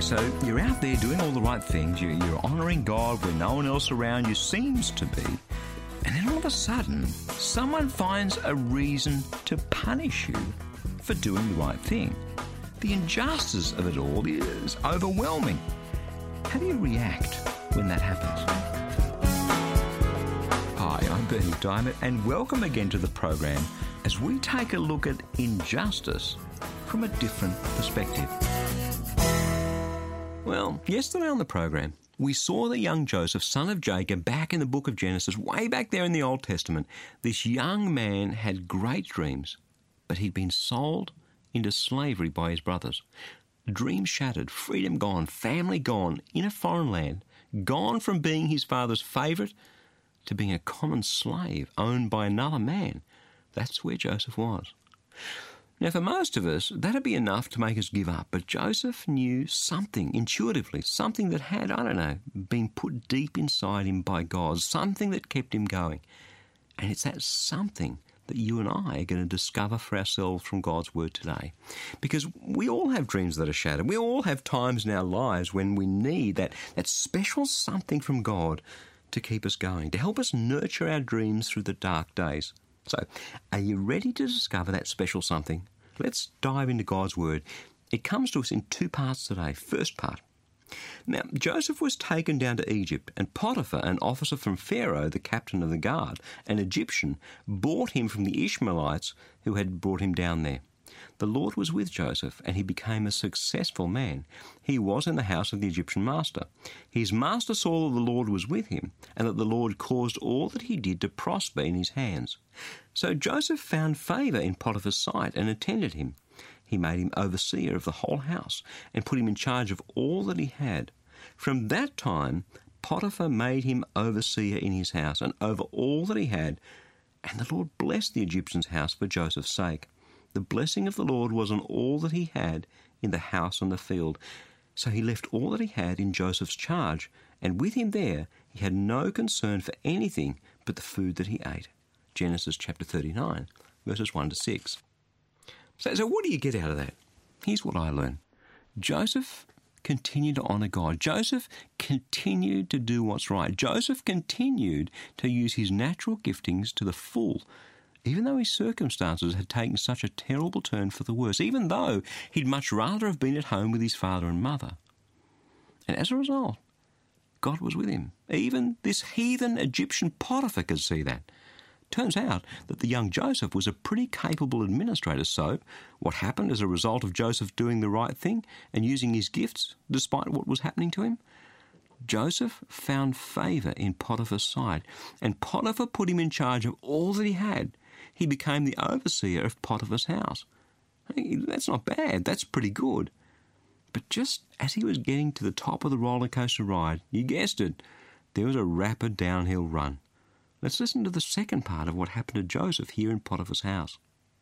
So you're out there doing all the right things, you're honouring God when no one else around you seems to be, and then all of a sudden, someone finds a reason to punish you for doing the right thing. The injustice of it all is overwhelming. How do you react when that happens? Hi, I'm Bernie Diamond, and welcome again to the program as we take a look at injustice from a different perspective. Well, yesterday on the program, we saw the young Joseph, son of Jacob, back in the book of Genesis, way back there in the Old Testament. This young man had great dreams, but he'd been sold into slavery by his brothers. Dreams shattered, freedom gone, family gone, in a foreign land, gone from being his father's favourite to being a common slave owned by another man. That's where Joseph was. Now, for most of us, that'd be enough to make us give up. But Joseph knew something intuitively, something that had, been put deep inside him by God, something that kept him going. And it's that something that you and I are going to discover for ourselves from God's Word today. Because we all have dreams that are shattered. We all have times in our lives when we need that special something from God to keep us going, to help us nurture our dreams through the dark days. So, are you ready to discover that special something? Let's dive into God's Word. It comes to us in two parts today. First part. Now, Joseph was taken down to Egypt, and Potiphar, an officer from Pharaoh, the captain of the guard, an Egyptian, bought him from the Ishmaelites who had brought him down there. The Lord was with Joseph, and he became a successful man. He was in the house of the Egyptian master. His master saw that the Lord was with him, and that the Lord caused all that he did to prosper in his hands. So Joseph found favour in Potiphar's sight and attended him. He made him overseer of the whole house, and put him in charge of all that he had. From that time, Potiphar made him overseer in his house, and over all that he had, and the Lord blessed the Egyptian's house for Joseph's sake. The blessing of the Lord was on all that he had in the house and the field. So he left all that he had in Joseph's charge, and with him there he had no concern for anything but the food that he ate. Genesis chapter 39, verses 1 to 6. So what do you get out of that? Here's what I learned. Joseph continued to honour God. Joseph continued to do what's right. Joseph continued to use his natural giftings to the full, even though his circumstances had taken such a terrible turn for the worse, even though he'd much rather have been at home with his father and mother. And as a result, God was with him. Even this heathen Egyptian Potiphar could see that. Turns out that the young Joseph was a pretty capable administrator, so what happened as a result of Joseph doing the right thing and using his gifts despite what was happening to him? Joseph found favour in Potiphar's sight, and Potiphar put him in charge of all that he had. He became the overseer of Potiphar's house. Hey, that's not bad, that's pretty good. But just as he was getting to the top of the roller coaster ride, you guessed it, there was a rapid downhill run. Let's listen to the second part of what happened to Joseph here in Potiphar's house.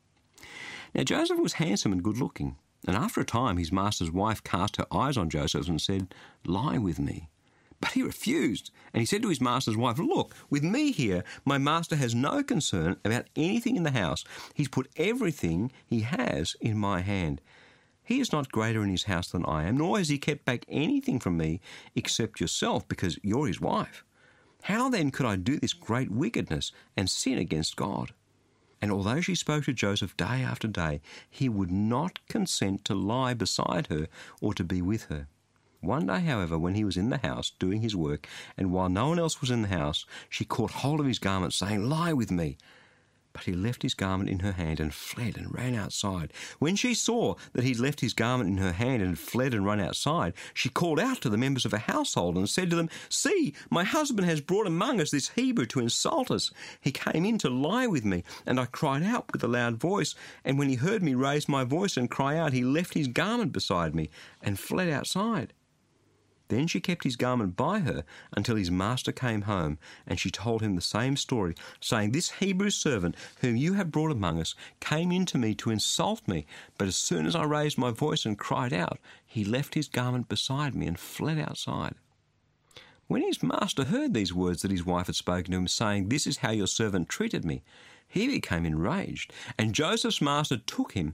Now, Joseph was handsome and good looking, and after a time his master's wife cast her eyes on Joseph and said, "Lie with me." But he refused, and he said to his master's wife, "Look, with me here, my master has no concern about anything in the house. He's put everything he has in my hand. He is not greater in his house than I am, nor has he kept back anything from me except yourself, because you're his wife. How then could I do this great wickedness and sin against God?" And although she spoke to Joseph day after day, he would not consent to lie beside her or to be with her. One day, however, when he was in the house doing his work, and while no one else was in the house, she caught hold of his garment, saying, "Lie with me." But he left his garment in her hand and fled and ran outside. When she saw that he'd left his garment in her hand and fled and run outside, she called out to the members of her household and said to them, "See, my husband has brought among us this Hebrew to insult us. He came in to lie with me, and I cried out with a loud voice. And when he heard me raise my voice and cry out, he left his garment beside me and fled outside." Then she kept his garment by her until his master came home, and she told him the same story, saying, "This Hebrew servant whom you have brought among us came in to me to insult me, but as soon as I raised my voice and cried out, he left his garment beside me and fled outside." When his master heard these words that his wife had spoken to him, saying, "This is how your servant treated me," he became enraged, and Joseph's master took him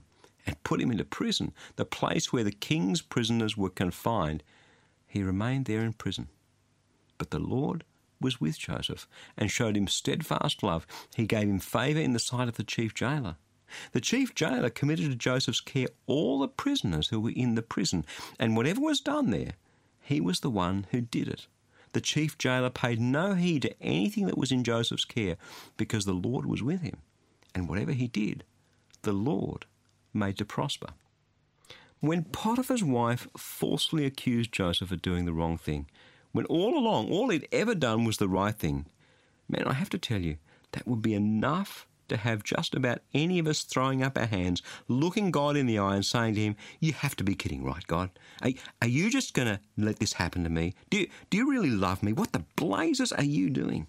and put him into prison, the place where the king's prisoners were confined, he remained there in prison. But the Lord was with Joseph and showed him steadfast love. He gave him favour in the sight of the chief jailer. The chief jailer committed to Joseph's care all the prisoners who were in the prison, and whatever was done there, he was the one who did it. The chief jailer paid no heed to anything that was in Joseph's care, because the Lord was with him, and whatever he did, the Lord made to prosper. When Potiphar's wife falsely accused Joseph of doing the wrong thing, when all along all he'd ever done was the right thing, man, I have to tell you, that would be enough to have just about any of us throwing up our hands, looking God in the eye and saying to him, "You have to be kidding, right, God? Are you just going to let this happen to me? Do you really love me? What the blazes are you doing?"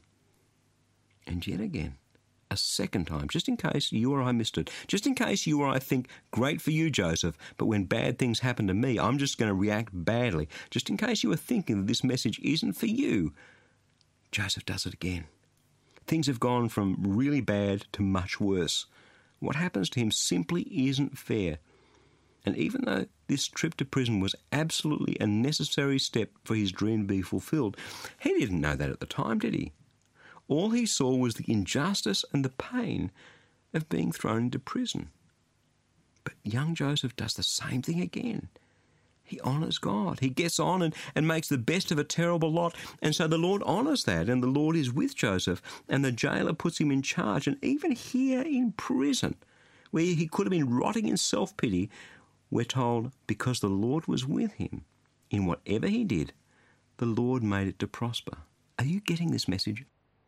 And yet again, a second time, just in case you or I missed it, just in case you or I think, great for you, Joseph, but when bad things happen to me, I'm just going to react badly. Just in case you were thinking that this message isn't for you, Joseph does it again. Things have gone from really bad to much worse. What happens to him simply isn't fair. And even though this trip to prison was absolutely a necessary step for his dream to be fulfilled, he didn't know that at the time, did he? All he saw was the injustice and the pain of being thrown into prison. But young Joseph does the same thing again. He honours God. He gets on and makes the best of a terrible lot. And so the Lord honours that, and the Lord is with Joseph, and the jailer puts him in charge. And even here in prison, where he could have been rotting in self-pity, we're told because the Lord was with him, in whatever he did, the Lord made it to prosper. Are you getting this message?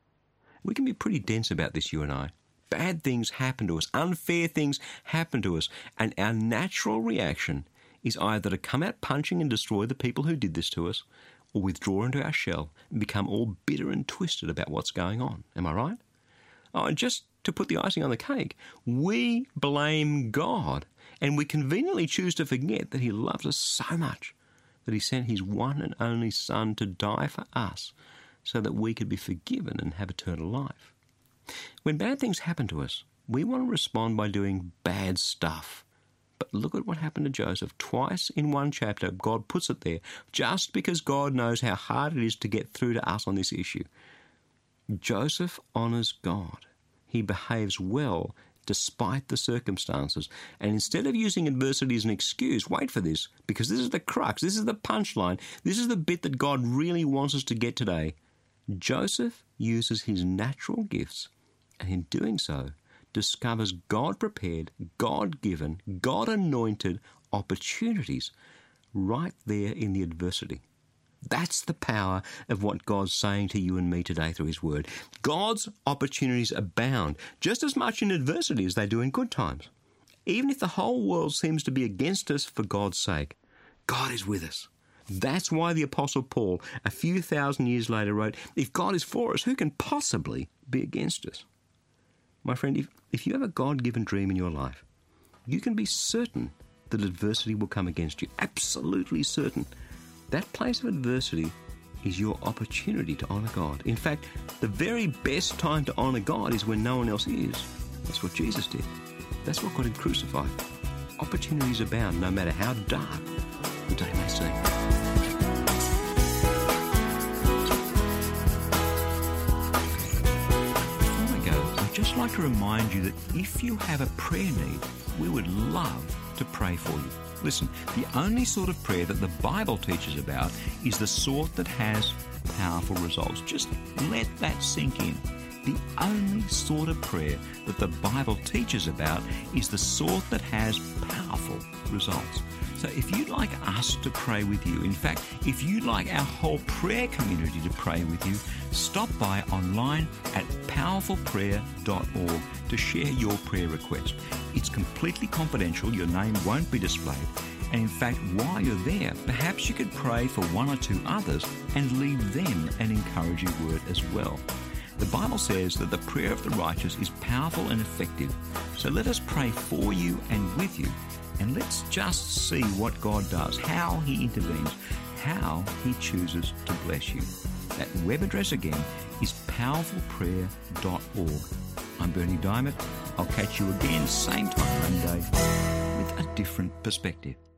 We can be pretty dense about this, you and I. Bad things happen to us. Unfair things happen to us. And our natural reaction is either to come out punching and destroy the people who did this to us, or withdraw into our shell and become all bitter and twisted about what's going on. Am I right? Oh, and just to put the icing on the cake, we blame God, and we conveniently choose to forget that he loves us so much that he sent his one and only Son to die for us so that we could be forgiven and have eternal life. When bad things happen to us, we want to respond by doing bad stuff. But look at what happened to Joseph. Twice in one chapter, God puts it there, just because God knows how hard it is to get through to us on this issue. Joseph honours God. He behaves well despite the circumstances. And instead of using adversity as an excuse, wait for this, because this is the crux, this is the punchline, this is the bit that God really wants us to get today. Joseph uses his natural gifts, and in doing so, discovers God-prepared, God-given, God-anointed opportunities right there in the adversity. That's the power of what God's saying to you and me today through his word. God's opportunities abound just as much in adversity as they do in good times. Even if the whole world seems to be against us for God's sake, God is with us. That's why the Apostle Paul, a few thousand years later, wrote, "If God is for us, who can possibly be against us?" My friend, if you have a God-given dream in your life, you can be certain that adversity will come against you. Absolutely certain. That place of adversity is your opportunity to honour God. In fact, the very best time to honour God is when no one else is. That's what Jesus did. That's what got him crucified. Opportunities abound no matter how dark the day may seem. I'd just like to remind you that if you have a prayer need, we would love to pray for you. Listen, the only sort of prayer that the Bible teaches about is the sort that has powerful results. Just let that sink in. The only sort of prayer that the Bible teaches about is the sort that has powerful results. So if you'd like us to pray with you, in fact, if you'd like our whole prayer community to pray with you, stop by online at powerfulprayer.org to share your prayer request. It's completely confidential. Your name won't be displayed. And in fact, while you're there, perhaps you could pray for one or two others and leave them an encouraging word as well. The Bible says that the prayer of the righteous is powerful and effective. So let us pray for you and with you. And let's just see what God does, how he intervenes, how he chooses to bless you. That web address again is powerfulprayer.org. I'm Bernie Diamond. I'll catch you again same time Monday with with a different perspective.